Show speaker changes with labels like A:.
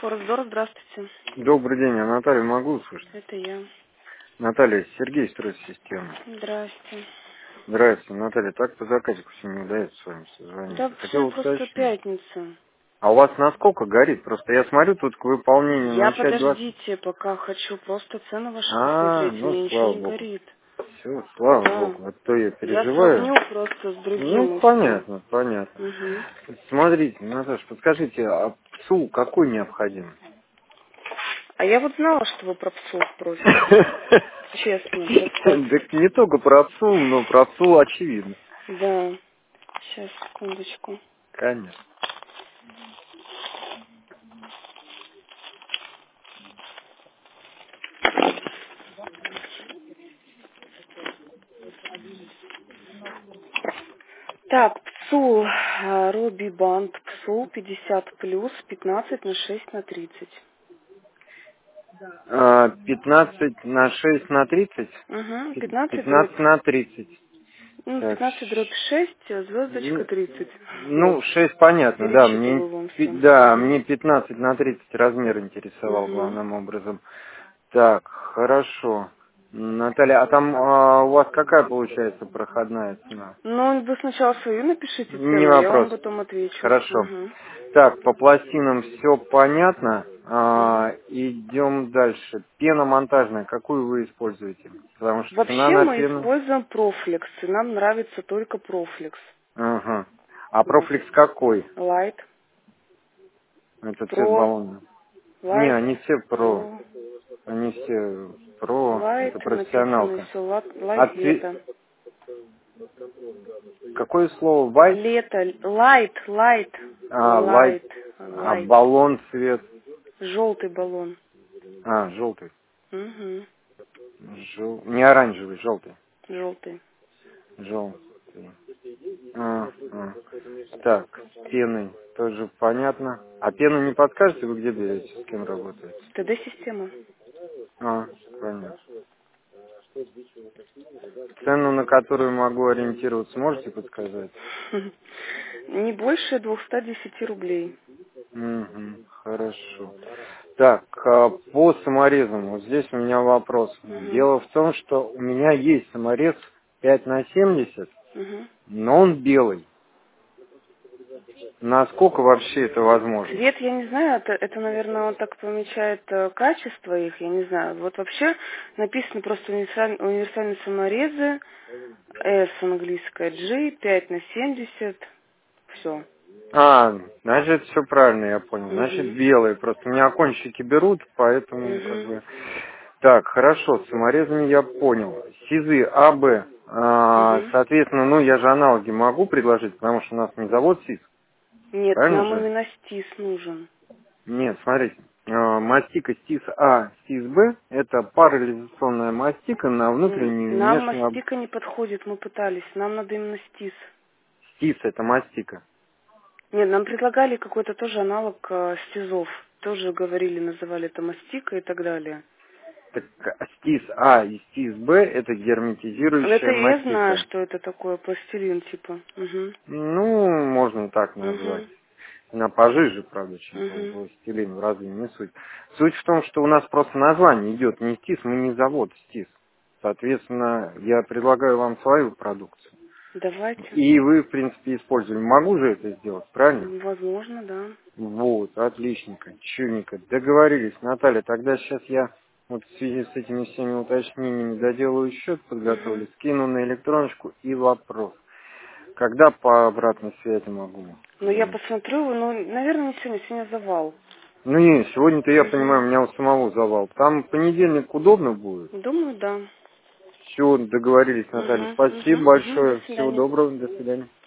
A: Форекс-Дор, здравствуйте.
B: Добрый день, а Наталью могу услышать?
A: Это я.
B: Наталья, Сергей, Стройсистема.
A: Здрасте.
B: Здравствуйте, Наталья. Так по заказику все не удается с вами созвониться.
A: Да
B: Хотел
A: сегодня просто
B: уточнить.
A: пятница.
B: А у вас насколько горит? Просто я смотрю, тут к выполнению
A: Я
B: начать 20.
A: подождите, пока хочу просто цены ваши
B: А,
A: посмотреть,
B: ну
A: мне ничего
B: слава
A: не
B: богу.
A: горит.
B: Все, слава
A: Да.
B: богу. А то я
A: Я
B: переживаю.
A: сравню просто с
B: Ну,
A: другим и все.
B: понятно, понятно.
A: Угу.
B: Смотрите, Наташа, подскажите, а ПСУ какой необходим?
A: А я вот знала, что вы про псов спросите. Честно, представьте.
B: Так не только про ПСУ, но про ПСУ очевидно.
A: Да. Сейчас, секундочку.
B: Конечно.
A: Так, ПСУ, Робби Банд, ПСУ 50 плюс, 15 на 6 на 30.
B: 15 на 6 на 30?
A: Угу, 15 дробь.
B: 15 на 30.
A: Ну,
B: Так,
A: 15 дробь 6, звездочка
B: ну,
A: 30. Вот.
B: 6 понятно, да.
A: Перечитываю вам все.
B: Да,
A: Угу.
B: мне 15 на 30 размер интересовал
A: Угу.
B: главным образом. Так, хорошо. Наталья, а там у вас какая получается проходная цена?
A: Ну, вы сначала свою напишите
B: Не
A: цену, я вам
B: вопрос.
A: потом отвечу.
B: Хорошо.
A: Угу.
B: Так, по пластинам все понятно.
A: Угу.
B: Идем дальше. Пена монтажная, какую вы используете? Потому что цена
A: Вообще
B: на
A: мы
B: пену...
A: используем профлекс, и нам нравится только профлекс.
B: Ага. А
A: Вот.
B: профлекс какой?
A: Лайт,
B: Это цвет
A: про,
B: баллона. Не,
A: лайт,
B: они все про.
A: про,
B: Они все про. Это
A: лайт, написано
B: профессионалка.
A: все, лайт
B: А
A: лето.
B: какое слово? White?
A: Лето, лайт, лайт,
B: Light.
A: лайт,
B: А
A: лайт.
B: баллон цвет.
A: Желтый баллон.
B: Желтый.
A: Угу.
B: Не оранжевый, желтый.
A: Желтый.
B: Желтый. Так, с пеной тоже понятно. А пену не подскажете, вы где берете, с кем работаете?
A: ТД-система.
B: Понятно. Цену, на которую могу ориентироваться, можете подсказать?
A: Не больше 210 рублей.
B: Хорошо. Так, по саморезам, вот здесь у меня вопрос.
A: Угу.
B: Дело в том, что у меня есть саморез 5 на 70,
A: Угу.
B: но он белый. Насколько вообще это возможно?
A: Цвет, я не знаю, это, наверное, он так помечает качество их, я не знаю. Вот вообще написано просто универсальные саморезы, S английская, G, 5 на 70, все.
B: Значит, все правильно, я понял. Значит,
A: Угу.
B: белые. Просто меня окончики берут, поэтому как
A: Угу.
B: бы... Так, хорошо, с саморезами я понял. СИЗы АБ,
A: Угу.
B: соответственно, я же аналоги могу предложить, потому что у нас не завод СИЗ,
A: Нет,
B: правильно
A: нам
B: же?
A: именно стис нужен.
B: Нет, смотрите, мастика СТИС А, СТИС Б – это парализационная мастика на внутреннюю и
A: Нам
B: внешнюю...
A: мастика не подходит, мы пытались, нам надо именно стис.
B: СТИС – это мастика.
A: Нет, нам предлагали какой-то тоже аналог стизов. Тоже говорили, называли это мастика и так далее.
B: Так, СТИС А и СТИС Б – это
A: Это
B: герметизирующая
A: я знаю,
B: мастика.
A: что это такое, пластилин типа. Угу.
B: Можно так назвать.
A: Угу.
B: Она пожиже, правда, чем
A: Угу.
B: пластилин, разве не суть. Суть в том, что у нас просто название идет не СТИС, мы не завод СТИС. Соответственно, я предлагаю вам свою продукцию.
A: Давайте.
B: И вы, в принципе, использовали. Могу же это сделать, правильно?
A: Возможно, да.
B: Вот, отличненько, чудненько. Договорились, Наталья. Тогда сейчас я вот в связи с этими всеми уточнениями доделаю счет,
A: Угу.
B: подготовлю, скину на электроночку и вопрос. Когда по обратной связи могу
A: Ну, я
B: звонить?
A: посмотрю, наверное, не сегодня, сегодня завал.
B: Не, сегодня-то я
A: Угу.
B: понимаю, у меня у самого завал. Там в понедельник удобно будет.
A: Думаю, да.
B: Все, договорились, Наталья.
A: Угу.
B: Спасибо
A: Угу. Угу. До
B: большое. Всего
A: свидания.
B: доброго, до свидания.